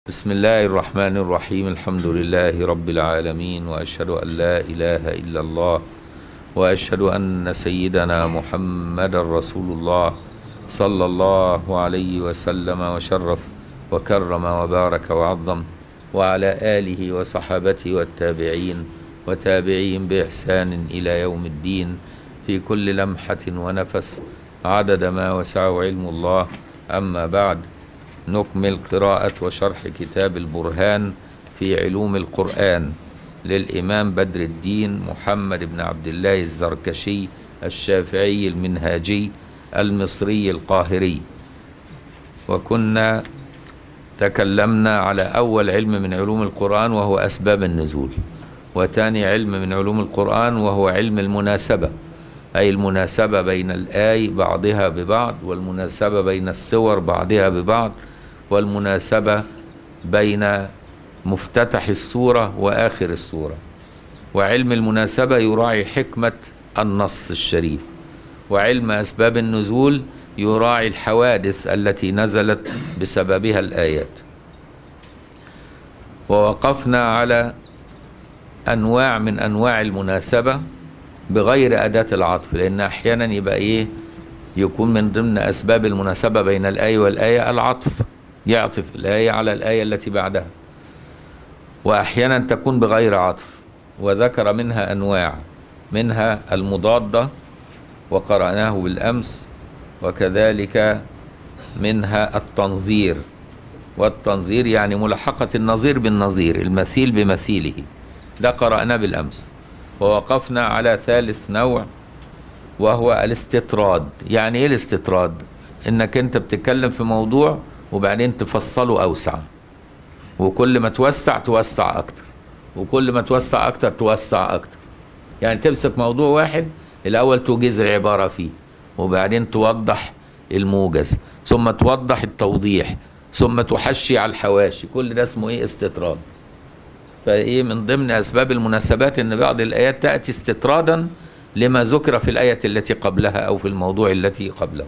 بسم الله الرحمن الرحيم. الحمد لله رب العالمين، وأشهد أن لا إله إلا الله، وأشهد أن سيدنا محمد رسول الله صلى الله عليه وسلم وشرف وكرم وبارك وعظم، وعلى آله وصحابته والتابعين وتابعين بإحسان إلى يوم الدين، في كل لمحة ونفس عدد ما وسعه علم الله. أما بعد، نكمل قراءة وشرح كتاب البرهان في علوم القرآن للإمام بدر الدين محمد بن عبد الله الزركشي الشافعي المنهاجي المصري القاهري. وكنا تكلمنا على أول علم من علوم القرآن وهو أسباب النزول، وثاني علم من علوم القرآن وهو علم المناسبة، أي المناسبة بين الآي بعضها ببعض، والمناسبة بين السور بعضها ببعض، والمناسبة بين مفتتح السورة وآخر السورة. وعلم المناسبة يراعي حكمة النص الشريف، وعلم أسباب النزول يراعي الحوادث التي نزلت بسببها الآيات. ووقفنا على أنواع من أنواع المناسبة بغير أداة العطف، لأن أحيانا يبقى يكون من ضمن أسباب المناسبة بين الآية والآية العطف، يعطف الآية على الآية التي بعدها، وأحيانا تكون بغير عطف، وذكر منها أنواع، منها المضادة وقرأناه بالأمس، وكذلك منها التنظير، والتنظير يعني ملحقة النظير بالنظير، المثيل بمثيله، ده قرأناه بالأمس. ووقفنا على ثالث نوع وهو الاستطراد. يعني ايه الاستطراد؟ انك انت بتتكلم في موضوع وبعدين تفصله اوسع، وكل ما توسع توسع اكتر، وكل ما توسع اكتر توسع اكتر. يعني تمسك موضوع واحد الاول توجز العبارة فيه، وبعدين توضح الموجز، ثم توضح التوضيح، ثم تحشي على الحواشي. كل ده اسمه ايه؟ استطراد. من ضمن أسباب المناسبات أن بعض الآيات تأتي استطرادا لما ذكر في الآية التي قبلها أو في الموضوع التي قبله،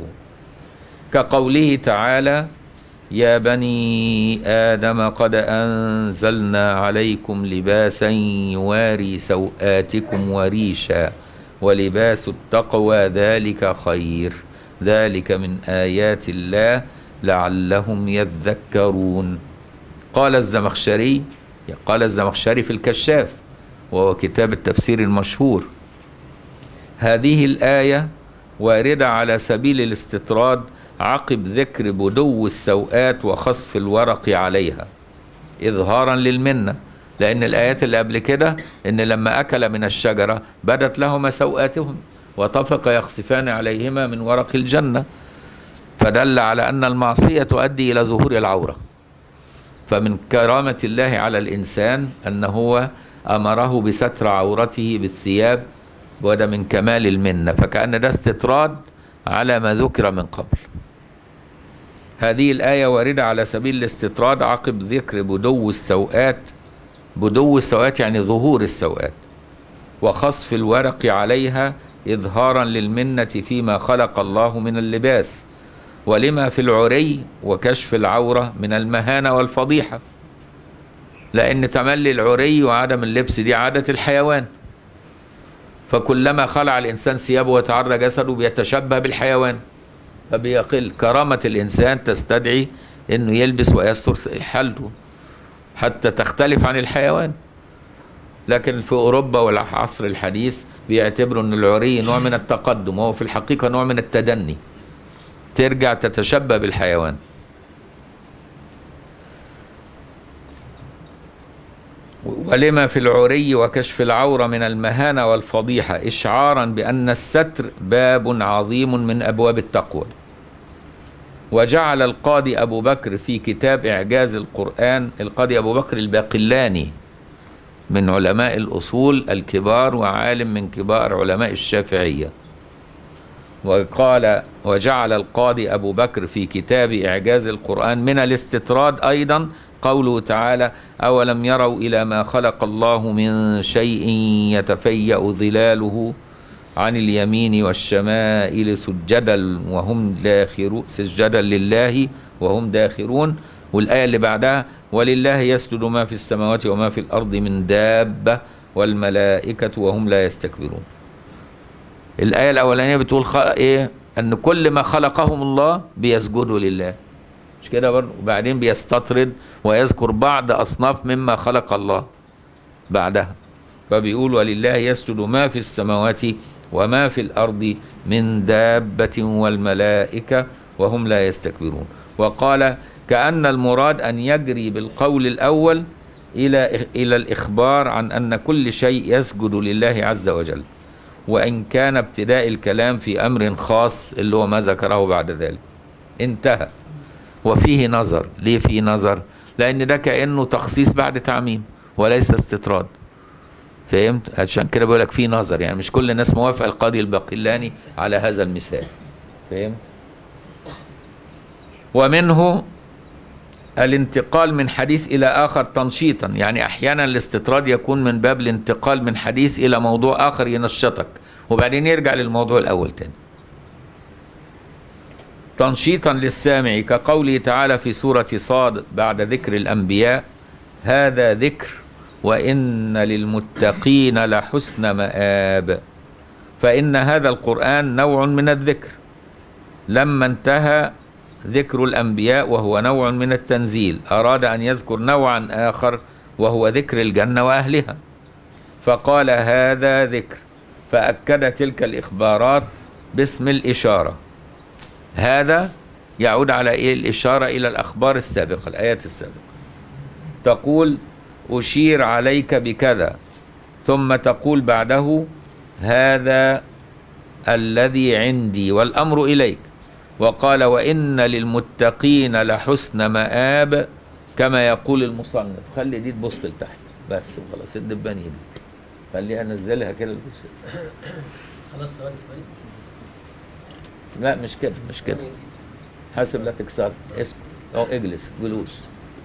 كقوله تعالى: يا بني آدم قد أنزلنا عليكم لباسا يواري سوآتكم وريشا ولباس التقوى ذلك خير ذلك من آيات الله لعلهم يذكرون. قال الزمخشري في الكشاف، وهو كتاب التفسير المشهور: هذه الآية واردة على سبيل الاستطراد عقب ذكر بدو السوءات وخصف الورق عليها إظهارا للمنة، لأن الآيات اللي قبل كده إن لما أكل من الشجرة بدت لهما سوءاتهم وطفق يخصفان عليهما من ورق الجنة، فدل على أن المعصية تؤدي إلى ظهور العورة. فمن كرامة الله على الإنسان أنه هو أمره بستر عورته بالثياب، وده من كمال المنة، فكأن ده استطراد على ما ذكر من قبل. هذه الآية واردة على سبيل الاستطراد عقب ذكر بدو السوءات. بدو السوءات يعني ظهور السوءات، وخصف الورق عليها إظهارا للمنة فيما خلق الله من اللباس، ولما في العري وكشف العورة من المهانة والفضيحة، لأن تملي العري وعدم اللبس دي عادة الحيوان، فكلما خلع الإنسان ثيابه وتعرى جسده بيتشبه بالحيوان، فبيقل كرامة الإنسان تستدعي أنه يلبس ويستر حالته حتى تختلف عن الحيوان. لكن في أوروبا والعصر الحديث بيعتبروا أن العري نوع من التقدم، وهو في الحقيقة نوع من التدني، ترجع تتشبه بالحيوان. ولما في العري وكشف العورة من المهانة والفضيحة إشعارا بأن الستر باب عظيم من أبواب التقوى. وجعل القاضي أبو بكر في كتاب إعجاز القرآن، القاضي أبو بكر الباقلاني من علماء الأصول الكبار وعالم من كبار علماء الشافعية، وقال: وجعل القاضي أبو بكر في كتاب إعجاز القرآن من الاستطراد أيضا قوله تعالى: أولم يروا إلى ما خلق الله من شيء يتفيأ ظلاله عن اليمين والشمائل سجدا وهم داخرون، سجدا لله وهم داخرون. والآية اللي بعدها: ولله يسجد ما في السماوات وما في الأرض من دابة والملائكة وهم لا يستكبرون. الآية الأولانية بتقول إيه؟ أن كل ما خلقهم الله بيسجدوا لله، مش كده برضه؟ وبعدين بيستطرد ويذكر بعض أصناف مما خلق الله بعدها، فبيقول ولله يسجد ما في السماوات وما في الأرض من دابة والملائكة وهم لا يستكبرون. وقال كأن المراد أن يجري بالقول الأول إلى الإخبار عن أن كل شيء يسجد لله عز وجل، وإن كان ابتداء الكلام في أمر خاص اللي هو ما ذكره بعد ذلك. انتهى. وفيه نظر. ليه فيه نظر؟ لأن ده كأنه تخصيص بعد تعميم وليس استطراد. فهمت؟ عشان كده بقول لك فيه نظر، يعني مش كل الناس موافق القاضي الباقلاني على هذا المثال. فهمت؟ ومنه الانتقال من حديث إلى آخر تنشيطا، يعني أحيانا الاستطراد يكون من باب الانتقال من حديث إلى موضوع آخر ينشطك وبعدين يرجع للموضوع الأول تاني. تنشيطا للسامع كقوله تعالى في سورة صاد بعد ذكر الأنبياء هذا ذكر وإن للمتقين لحسن مآب. فإن هذا القرآن نوع من الذكر لما انتهى ذكر الأنبياء وهو نوع من التنزيل أراد أن يذكر نوعا آخر وهو ذكر الجنة وأهلها، فقال هذا ذكر، فأكد تلك الإخبارات باسم الإشارة. هذا يعود على إيه؟ الإشارة إلى الأخبار السابقة، الآيات السابقة. تقول أشير عليك بكذا، ثم تقول بعده هذا الذي عندي والأمر إليك. وقال وإن للمتقين لحسن مآب كما يقول المصنف. خلي دي تبص لتحت بس وخلاص، الدبانية دي خليها انزلها كده. خلاص ثواني. لا مش كده، مش كده، حاسب لا تكسر. اسكت او اجلس جلوس.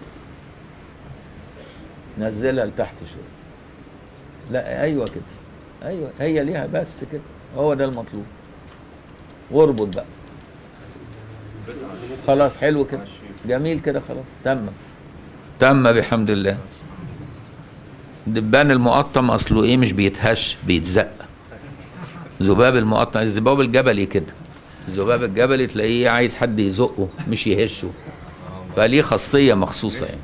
نزلها لتحت شويه. لا ايوه كده، ايوه هي ليها بس كده، هو ده المطلوب. واربط بقى خلاص. حلو كده، جميل كده، خلاص تم بحمد الله. الدبان المقطم اصله ايه؟ مش بيتهش، بيتزق. ذباب المقطم، الذباب الجبلي كده، الذباب الجبلي تلاقيه عايز حد يزقه مش يهشه، فليه خاصيه مخصوصه يعني.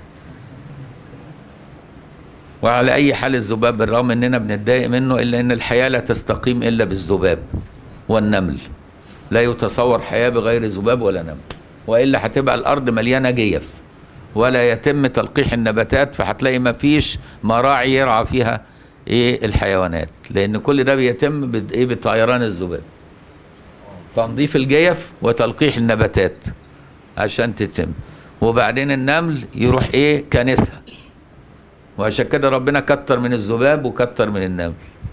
وعلى اي حال الذباب بالرغم اننا بنتضايق منه الا ان الحياه لا تستقيم الا بالذباب والنمل. لا يتصور حياه بغير ذباب ولا نمل، والا هتبقى الارض مليانه جيف ولا يتم تلقيح النباتات، فهتلاقي ما فيش مراعي يرعى فيها ايه الحيوانات، لان كل ده بيتم بايه؟ بطيران الذباب. تنظيف الجيف وتلقيح النباتات عشان تتم، وبعدين النمل يروح ايه؟ كنسها. وعشان كده ربنا كتر من الذباب وكتر من النمل.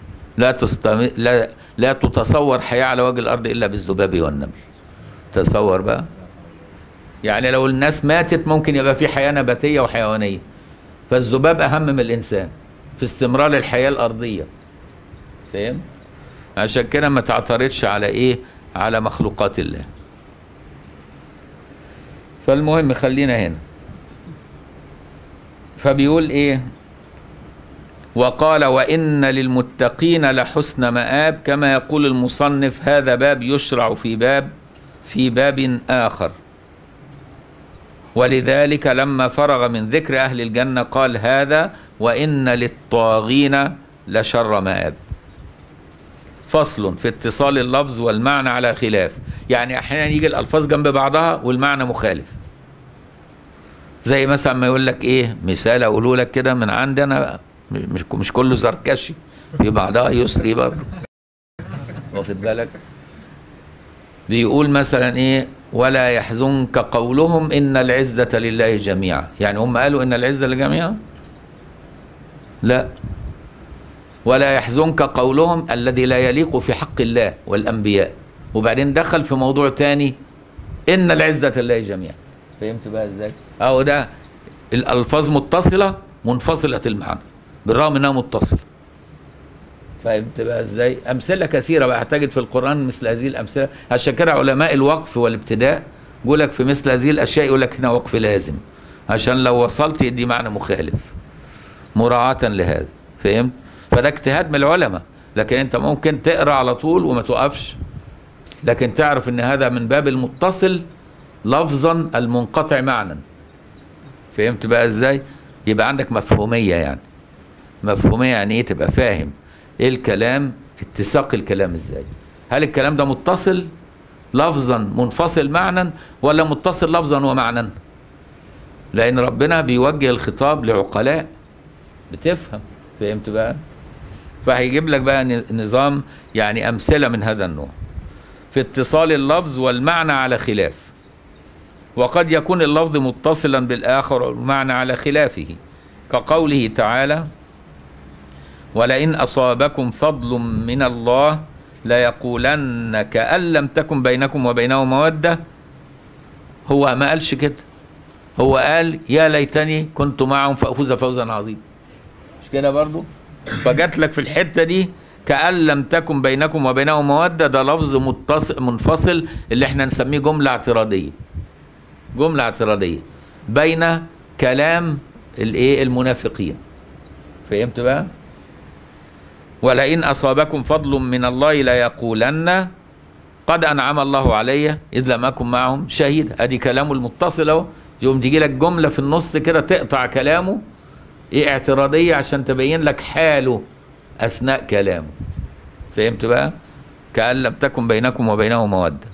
لا تتصور حياة على وجه الأرض إلا بالذباب والنمل. تصور بقى، يعني لو الناس ماتت ممكن يبقى في حياة نباتية وحيوانية، فالذباب أهم من الإنسان في استمرار الحياة الأرضية. فاهم؟ عشان كده ما تعترضش على إيه؟ على مخلوقات الله. فالمهم خلينا هنا. فبيقول إيه؟ وقال وإن للمتقين لحسن مآب كما يقول المصنف هذا باب يشرع في باب آخر. ولذلك لما فرغ من ذكر أهل الجنة قال هذا وإن للطاغين لشر مآب. فصل في اتصال اللفظ والمعنى على خلاف، يعني أحيانا يجي الألفاظ جنب بعضها والمعنى مخالف. زي مثلا ما يقول لك إيه، مثال أقوله لك كده من عندنا، مش كله زركشي، في بعضها يسري برضه، واخد بالك؟ بيقول مثلا ايه؟ ولا يحزنك قولهم ان العزة لله جميعا. يعني هم قالوا ان العزة للجميع؟ لا. ولا يحزنك قولهم الذي لا يليق في حق الله والانبياء، وبعدين دخل في موضوع تاني ان العزة لله جميعا. فهمت بقى ازاي؟ اهو ده الالفاظ متصلة منفصلة المعنى بالرغم انها متصلة. فهمت بقى ازاي؟ امثله كثيره بقى هتجد في القران مثل هذه الامثله. عشان كده علماء الوقف والابتداء يقول لك في مثل هذه الاشياء يقول لك هنا وقف لازم، عشان لو وصلت يدي معنى مخالف مراعاة لهذا. فهمت؟ فده اجتهاد من العلماء، لكن انت ممكن تقرا على طول وما توقفش، لكن تعرف ان هذا من باب المتصل لفظا المنقطع معنى. فهمت بقى ازاي؟ يبقى عندك مفهومية، يعني مفهومية يعني ايه؟ تبقى فاهم ايه الكلام، اتساق الكلام ازاي، هل الكلام ده متصل لفظا منفصل معنى ولا متصل لفظا ومعنى؟ لان ربنا بيوجه الخطاب لعقلاء بتفهم. فهمت بقى؟ فهيجيب لك بقى نظام يعني امثلة من هذا النوع في اتصال اللفظ والمعنى على خلاف، وقد يكون اللفظ متصلا بالآخر والمعنى على خلافه، كقوله تعالى: ولئن أصابكم فضل من الله ليقولن كأن لم تكن بينكم وبينه مودة. هو ما قالش كده، هو قال يا ليتني كنت معهم فأفوز فوزا عظيما، مش كده برضو؟ فجات لك في الحتة دي كأن لم تكن بينكم وبينه مودة، ده لفظ متصل منفصل اللي احنا نسميه جملة اعتراضية، جملة اعتراضية بين كلام الايه المنافقين. فهمت بقى؟ ولئن أصابكم فضل من الله ليقولن قد أنعم الله علي إذ لم أكن معهم شهيد. أدي كلامه المتصل أهو، يوم تيجي لك جملة في النص كده تقطع كلامه إيه اعتراضية عشان تبين لك حاله أثناء كلامه. فهمت بقى؟ كأن لم تكن بينكم وبينه مودة،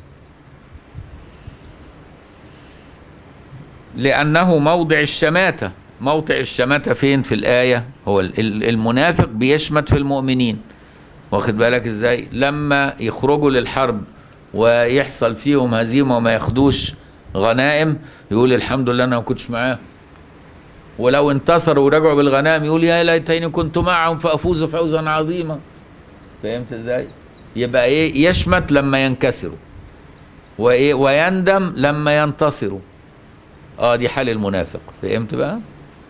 لأنه موضع الشماتة. موضع الشماتة فين في الآية؟ هو المنافق بيشمت في المؤمنين، واخد بالك ازاي؟ لما يخرجوا للحرب ويحصل فيهم هزيمة وما ياخدوش غنائم يقول الحمد لله انا ما كنتش معاهم، ولو انتصروا ورجعوا بالغنائم يقول يا ليتني كنت معهم فافوز فوزا عظيما. فهمت ازاي؟ يبقى ايه؟ يشمت لما ينكسروا، وايه؟ ويندم لما ينتصروا. دي حال المنافق. فهمت بقى؟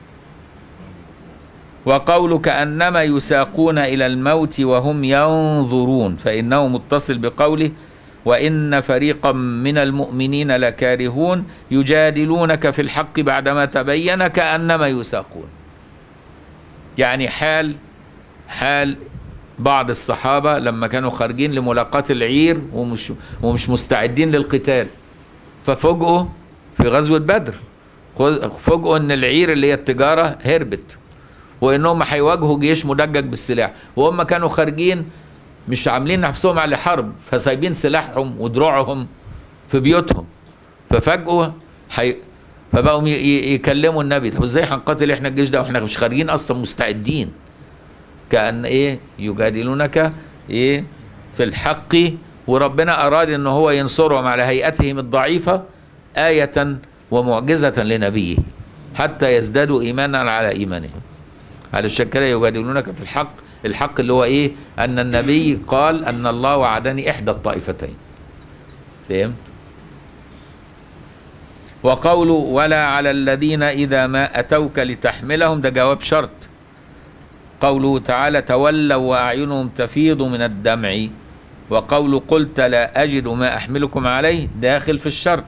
وقول كأنما يساقون إلى الموت وهم ينظرون فإنه متصل بقوله وإن فريقا من المؤمنين لكارهون يجادلونك في الحق بعدما تبين كأنما يساقون. يعني حال بعض الصحابة لما كانوا خارجين لملاقاة العير ومش مستعدين للقتال، ففوجئوا في غزوة بدر، فوجئوا ان العير اللي هي التجارة هربت، وانهم هيواجهوا جيش مدجج بالسلاح، وهم كانوا خارجين مش عاملين نفسهم على حرب، فسايبين سلاحهم ودروعهم في بيوتهم. ففجأوا فبقوا يكلموا النبي: طب ازاي هنقاتل احنا الجيش ده واحنا مش خارجين اصلا مستعدين؟ كأن ايه؟ يجادلونك ايه في الحق، وربنا اراد ان هو ينصرهم على هيئتهم الضعيفة آية ومعجزة لنبيه حتى يزدادوا ايمانا على ايمانهم. علشان كده يجادلونك في الحق، الحق اللي هو ايه؟ ان النبي قال ان الله وعدني احدى الطائفتين. فهمت؟ وقوله ولا على الذين اذا ما اتوك لتحملهم، ده جواب شرط. قوله تعالى تولوا واعينهم تفيض من الدمع، وقوله قلت لا اجد ما احملكم عليه داخل في الشرط.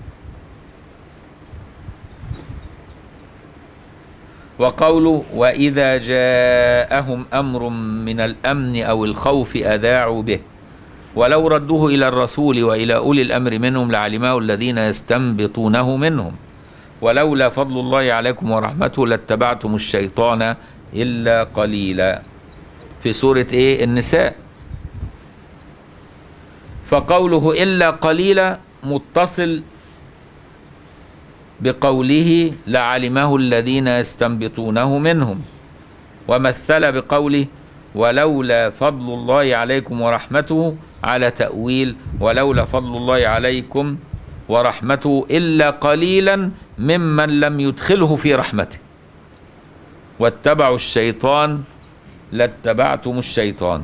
وقوله وإذا جاءهم أمر من الأمن أو الخوف أذاعوا به ولو ردوه إلى الرسول وإلى أولي الأمر منهم لعلمه الذين يستنبطونه منهم ولولا فضل الله عليكم ورحمته لاتبعتم الشيطان إلا قليلا، في سورة إيه؟ النساء. فقوله إلا قليلا متصل بقوله لعلمه الذين يستنبطونه منهم، ومثل بقوله ولولا فضل الله عليكم ورحمته على تأويل ولولا فضل الله عليكم ورحمته إلا قليلا ممن لم يدخله في رحمته واتبعوا الشيطان لاتبعتم الشيطان.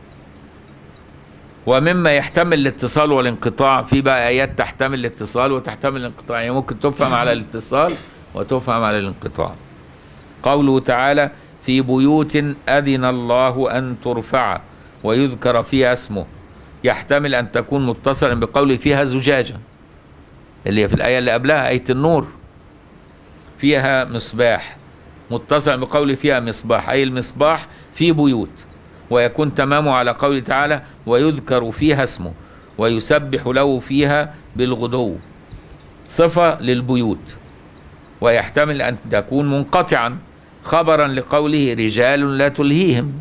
ومما يحتمل الاتصال والانقطاع، في بقى آيات تحتمل الاتصال وتحتمل الانقطاع، يعني ممكن تفهم على الاتصال وتفهم على الانقطاع. قوله تعالى في بيوت أذن الله أن ترفع ويذكر فيها اسمه، يحتمل أن تكون متصلا بقوله فيها زجاجة اللي هي في الآية اللي قبلها آية النور، فيها مصباح، متصل بقول فيها مصباح أي المصباح في بيوت، ويكون تمامه على قوله تعالى ويذكر فيها اسمه ويسبح له فيها بالغدو، صفة للبيوت. ويحتمل أن تكون منقطعا خبرا لقوله رجال لا تلهيهم.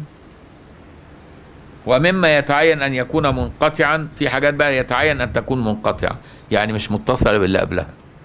ومما يتعين أن يكون منقطعا، في حاجات بقى يتعين أن تكون منقطعة يعني مش متصلة باللي قبلها.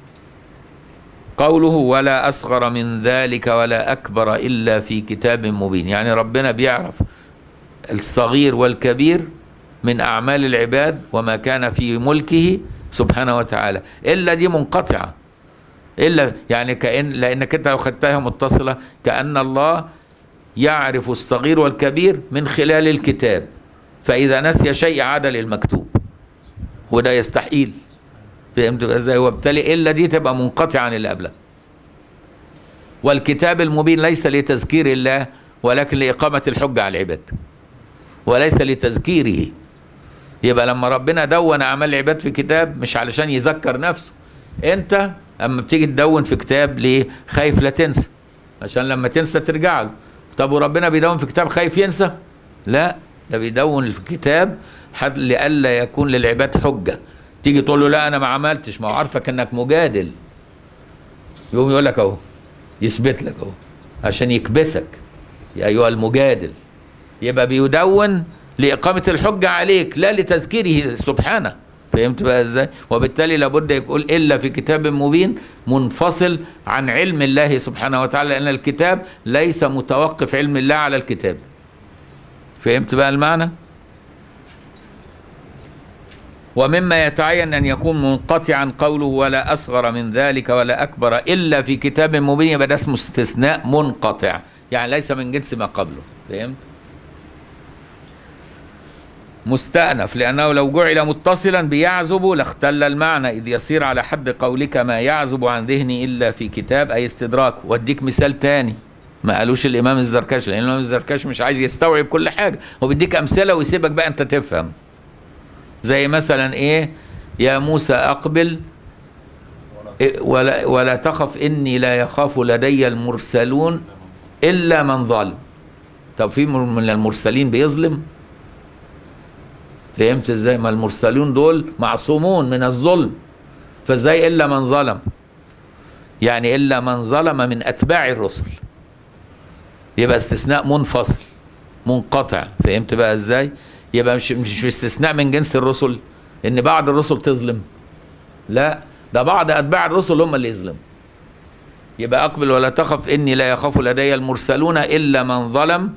قوله ولا أصغر من ذلك ولا أكبر إلا في كتاب مبين، يعني ربنا بيعرف الصغير والكبير من أعمال العباد وما كان في ملكه سبحانه وتعالى، إلا دي منقطعة، إلا يعني لأنك أنت لو خدتها متصلة كأن الله يعرف الصغير والكبير من خلال الكتاب، فإذا نسي شيء عاد للمكتوب، وده يستحيل. فهمت ازاي؟ وبالتالي إلا دي تبقى منقطعة عن اللي قبلها. والكتاب المبين ليس لتذكير الله ولكن لإقامة الحجة على العباد، وليس لتذكيره. يبقى لما ربنا دون أعمال العباد في كتاب مش علشان يذكر نفسه. أنت أما بتيجي تدون في كتاب ليه؟ خايف لا تنسى، عشان لما تنسى ترجع له. طب وربنا بيدون في كتاب خايف ينسى؟ لا، ده بيدون في كتاب لئلا يكون للعباد حجة. تيجي تقول له لا أنا ما عملتش، ما هو عارفك إنك مجادل، يقوم يقول لك أهو، يثبت لك أهو عشان يكبسك يا أيها المجادل. يبقى بيدون لإقامة الحجة عليك لا لتذكيره سبحانه. فهمت بقى ازاي؟ وبالتالي لابد يقول إلا في كتاب مبين، منفصل عن علم الله سبحانه وتعالى، لأن الكتاب ليس متوقف علم الله على الكتاب. فهمت بقى المعنى؟ ومما يتعين أن يكون منقطعا قوله ولا أصغر من ذلك ولا أكبر إلا في كتاب مبين، يبقى ده اسمه استثناء منقطع، يعني ليس من جنس ما قبله. فهمت؟ مستأنف، لأنه لو جعل متصلا بيعزب لاختل المعنى، إذ يصير على حد قولك ما يعزب عن ذهني إلا في كتاب، أي استدراك. واديك مثال تاني ما قالوش الإمام الزركشي، لأن الإمام الزركشي مش عايز يستوعب كل حاجة، هو بيديك أمثلة ويسيبك بقى أنت تفهم. زي مثلا إيه؟ يا موسى أقبل ولا تخف إني لا يخاف لدي المرسلون إلا من ظلم. طب في من المرسلين بيظلم؟ فهمت ازاي؟ ما المرسلون دول معصومون من الظلم، فازاي الا من ظلم؟ يعني الا من ظلم من اتباع الرسل، يبقى استثناء منفصل منقطع. فهمت بقى ازاي؟ يبقى مش استثناء من جنس الرسل ان بعض الرسل تظلم، لا، ده بعض اتباع الرسل هم اللي يظلموا. يبقى اقبل ولا تخف اني لا يخاف لدي المرسلون الا من ظلم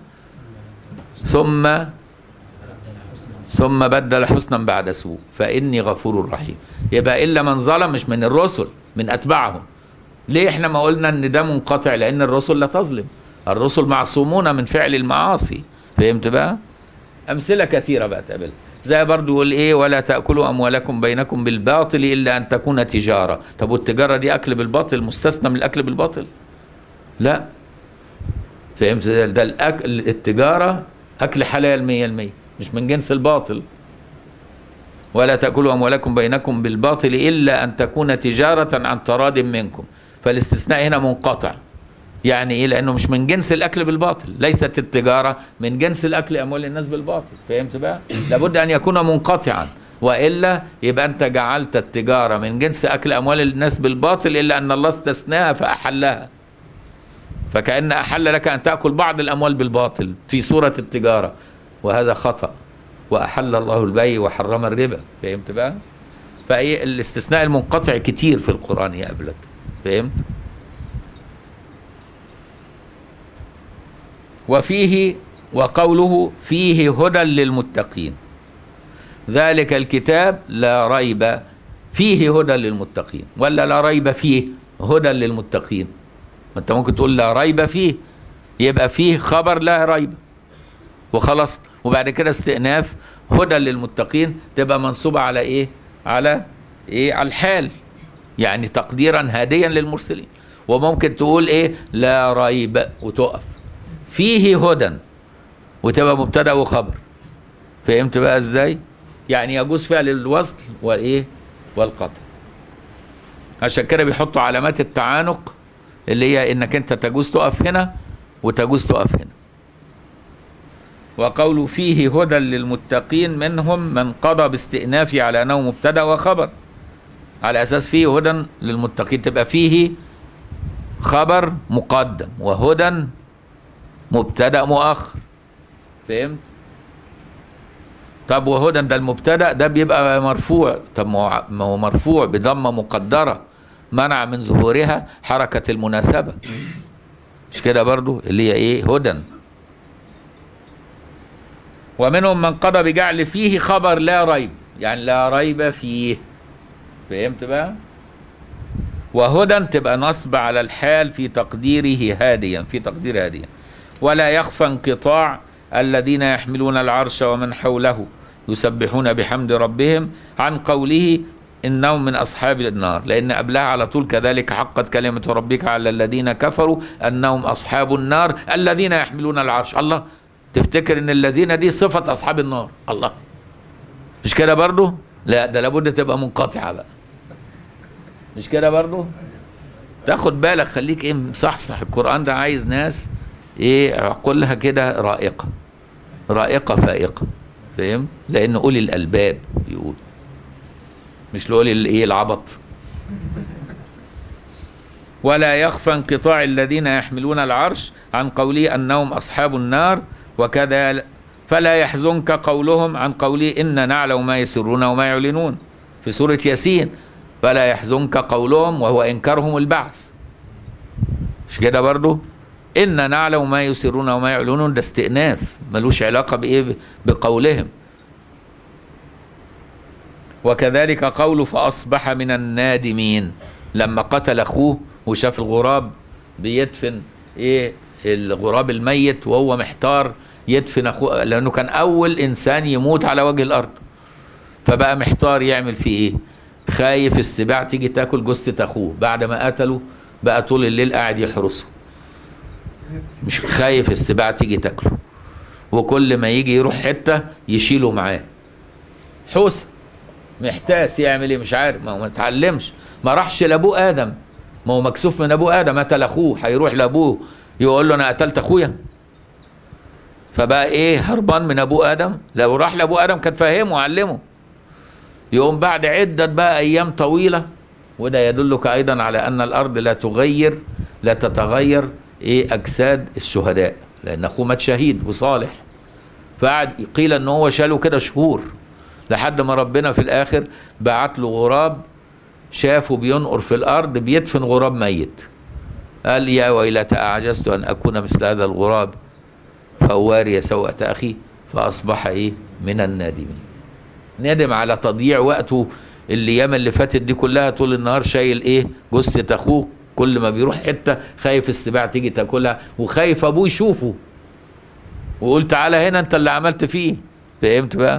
ثم بدل حسنا بعد سوء فإني غفور رحيم. يبقى إلا من ظلم مش من الرسل، من أتباعهم. ليه احنا ما قلنا ان ده منقطع؟ لأن الرسل لا تظلم، الرسل معصومون من فعل المعاصي. فهمت بقى؟ أمثلة كثيرة بقى تقابلها. زي برضو يقول إيه ولا تأكلوا أموالكم بينكم بالباطل إلا أن تكون تجارة. طب والتجارة دي أكل بالباطل مستثنى من الأكل بالباطل؟ لا. فهمت؟ ده التجارة أكل حلال 100%، مش من جنس الباطل. ولا تأكلوا أموالكم بينكم بالباطل إلا أن تكون تجارة عن تراض منكم. فالاستثناء هنا منقطع. يعني إيه؟ لأنه مش من جنس الأكل بالباطل، ليست التجارة من جنس الأكل أموال الناس بالباطل. فهمت بقى؟ لابد أن يكون منقطعا، وإلا يبقى أنت جعلت التجارة من جنس أكل أموال الناس بالباطل، إلا أن الله استثناها فأحلها، فكأن أحل لك أن تأكل بعض الأموال بالباطل في صورة التجارة، وهذا خطأ. وأحل الله البيع وحرم الربا. فهمت بقى؟ فأي الاستثناء المنقطع كتير في القرآن يقابلك. فهمت؟ وفيه وقوله فيه هدى للمتقين، ذلك الكتاب لا ريب فيه هدى للمتقين، ولا لا ريب فيه هدى للمتقين؟ ما انت ممكن تقول لا ريب فيه، يبقى فيه خبر لا ريب وخلاص، وبعد كده استئناف هدى للمتقين تبقى منصوبة على ايه؟ على ايه؟ على الحال، يعني تقديرا هاديا للمرسلين. وممكن تقول ايه؟ لا ريب وتقف، فيه هدى وتبقى مبتدأ وخبر. فهمت بقى ازاي؟ يعني يجوز فعل الوصل وايه؟ والقطع. عشان كده بيحطوا علامات التعانق اللي هي انك انت تجوز تقف هنا وتجوز تقف هنا. وقوله فيه هدى للمتقين منهم من قضى باستئنافه على انه مبتدا وخبر، على اساس فيه هدى للمتقين تبقى فيه خبر مقدم وهدى مبتدا مؤخر. فهمت؟ طب وهدى ده المبتدا ده بيبقى مرفوع، طب ما هو مرفوع بضمه مقدره منع من ظهورها حركه المناسبه، مش كده برضو اللي هي ايه هدى. ومنهم من قضى بجعل فيه خبر لا ريب، يعني لا ريب فيه. فهمت بقى؟ وهدى تبقى نصب على الحال في تقديره هاديا، في تقدير هاديا. ولا يخفى انقطاع الذين يحملون العرش ومن حوله يسبحون بحمد ربهم عن قوله إنهم من أصحاب النار، لأن قبلها على طول كذلك حقت كلمة ربك على الذين كفروا أنهم أصحاب النار الذين يحملون العرش. الله، تفتكر إن الذين دي صفة أصحاب النار؟ الله، مش كده برضو؟ لا، ده لابد تبقى منقطعة بقى، مش كده برضو؟ تاخد بالك، خليك ايه مصحصح. القرآن ده عايز ناس ايه عقولها كده رائقة، رائقة فائقة. فاهم؟ لأن أولي الألباب يقول، مش لأولي الايه العبط. ولا يخفى انقطاع الذين يحملون العرش عن قوله أنهم أصحاب النار، وكذا فلا يحزنك قولهم عن قوله إن نعلم ما يسرون وما يعلنون في سورة ياسين. فلا يحزنك قولهم وهو إنكارهم البعث، مش كده برضو؟ إن نعلم ما يسرون وما يعلنون ده استئناف ملوش علاقة بإيه بقولهم. وكذلك قوله فأصبح من النادمين، لما قتل أخوه وشاف الغراب بيدفن إيه الغراب الميت وهو محتار يدفن أخوه، لأنه كان أول إنسان يموت على وجه الأرض، فبقى محتار يعمل فيه إيه. خايف السباع تيجي تاكل جثة أخوه بعد ما قتله، بقى طول الليل قاعد يحرسه، مش خايف السباع تيجي تاكله، وكل ما يجي يروح حتة يشيله معاه. حوسه محتاس يعمل ايه مش عارف، ما هو ما اتعلمش، ما راحش لابوه ادم، ما هو مكسوف من ابوه ادم، قتل اخوه، هيروح لابوه يقول له انا قتلت اخويا؟ فبقى ايه هربان من ابوه ادم. لو راح لابوه ادم كان فهمه وعلمه. يقوم بعد عدة بقى ايام طويلة، وده يدلك ايضا على ان الارض لا تتغير ايه اجساد الشهداء، لان اخوه مات شهيد وصالح، فقعد قيل ان هو شاله كده شهور لحد ما ربنا في الاخر بعت له غراب شافه بينقر في الارض بيدفن غراب ميت، قال يا ويلتى اعجزت ان اكون مثل هذا الغراب فأواري سوءة اخي فاصبح ايه من النادمين. ندم على تضييع وقته الايام اللي فاتت دي كلها، طول النهار شايل ايه جثة اخوه، كل ما بيروح حته خايف السباع تيجي تاكلها، وخايف ابوه يشوفه وقول تعالى هنا انت اللي عملت فيه. فهمت بقى؟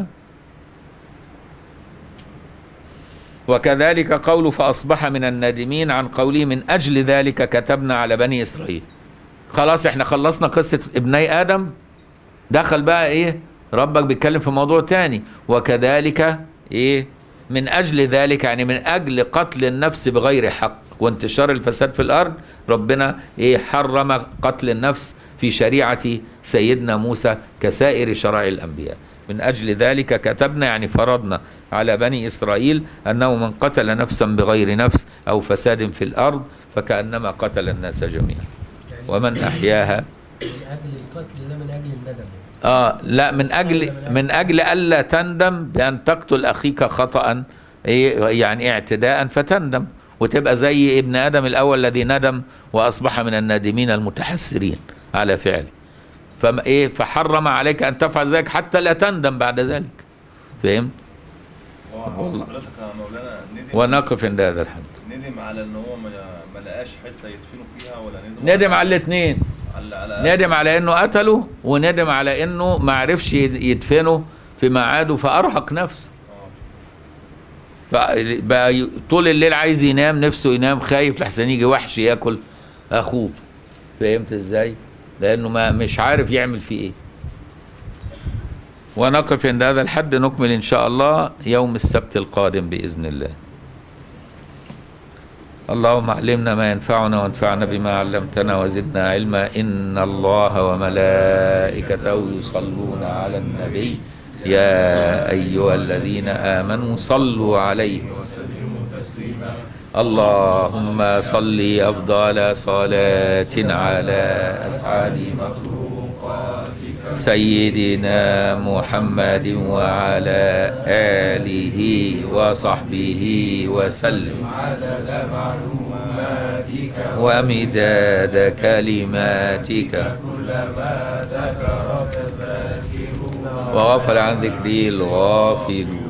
وكذلك قوله فأصبح من النادمين عن قوله من أجل ذلك كتبنا على بني إسرائيل. خلاص احنا خلصنا قصة ابني آدم، دخل بقى ايه ربك بيتكلم في موضوع تاني. وكذلك ايه من أجل ذلك، يعني من أجل قتل النفس بغير حق وانتشار الفساد في الأرض، ربنا ايه حرم قتل النفس في شريعة سيدنا موسى كسائر شرائع الأنبياء. من أجل ذلك كتبنا يعني فرضنا على بني إسرائيل أنه من قتل نفسا بغير نفس أو فساد في الأرض فكأنما قتل الناس جميعا. ومن أحياها من أجل القتل لا من أجل الندم. لا من أجل ألا تندم بأن تقتل أخيك خطأ يعني اعتداء فتندم وتبقى زي ابن آدم الأول الذي ندم وأصبح من النادمين المتحسرين على فعله. فحرم عليك أن تفعل ذلك حتى لا تندم بعد ذلك. فهمت؟ حضرتك يا مولانا ونقف عند هذا الحد. ندم على ان هو ما لقاش حته يدفنوا فيها، ولا ندم على الاثنين، ندم على انه قتله وندم على انه ما عرفش يدفنه في ميعاده فارهق نفسه. بقى طول الليل عايز ينام، نفسه ينام، خايف لحسن يجي وحش ياكل اخوه. فهمت ازاي؟ لانه مش عارف يعمل فيه ايه. ونقف عند هذا الحد، نكمل ان شاء الله يوم السبت القادم باذن الله. اللهم علمنا ما ينفعنا وانفعنا بما علمتنا وزدنا علما. إن الله وملائكته يصلون على النبي يا أيها الذين آمنوا صلوا عليه اللهم صل أفضل صلاة على أسعد مخلوقاتك سيدنا محمد وعلى آله وصحبه وسلم عدد معلوماتك ومداد كلماتك كلما ذكرك الذاكرون وغفل عن ذكري الغافلون.